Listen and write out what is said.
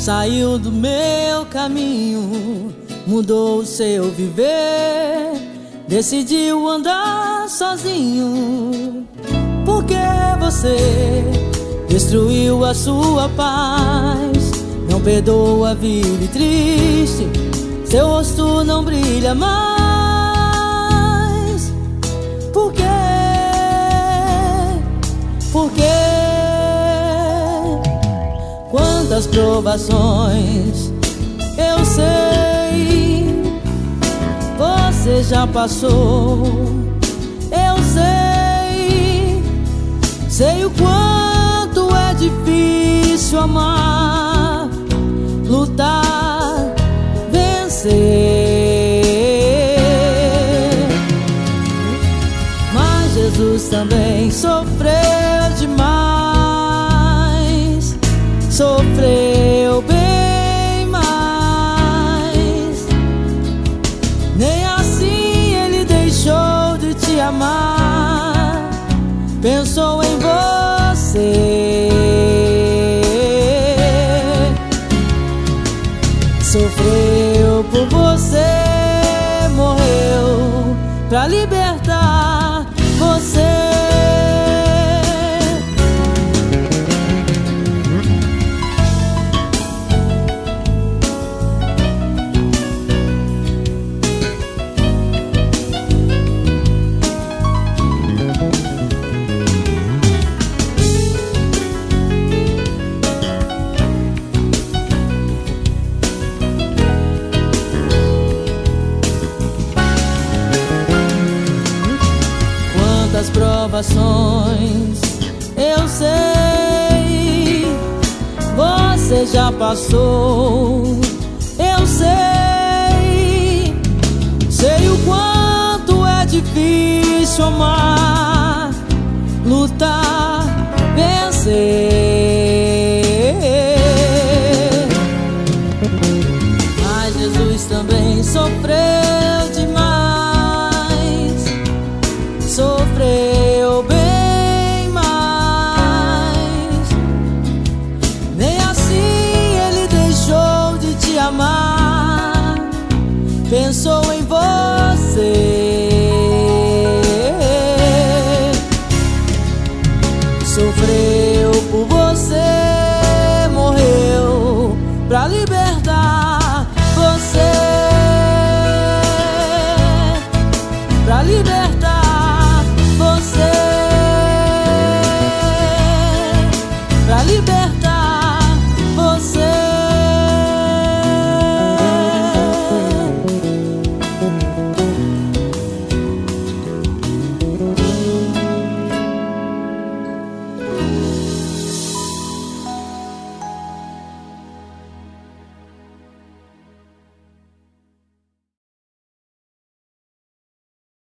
Saiu do meu caminho, mudou o seu viver, decidiu andar sozinho. Porque você destruiu a sua paz, não perdoa, vive triste, seu rosto não brilha mais. Por quê? Por quê? Quantas provações eu sei, você já passou. Eu sei o quanto é difícil amar, lutar, vencer. Mas Jesus também sofreu demais, sofreu bem mais. Nem assim ele deixou de te amar, pensou em você. Sofreu por você, morreu pra libertar você. Quantas provações eu sei, você já passou. Eu sei o quanto é difícil amar, lutar, vencer. Mas Jesus também sofreu demais, sofreu bem mais. Nem assim ele deixou de te amar, pensou em você. Sofreu por você, morreu pra libertar você, pra libertar você, pra libertar.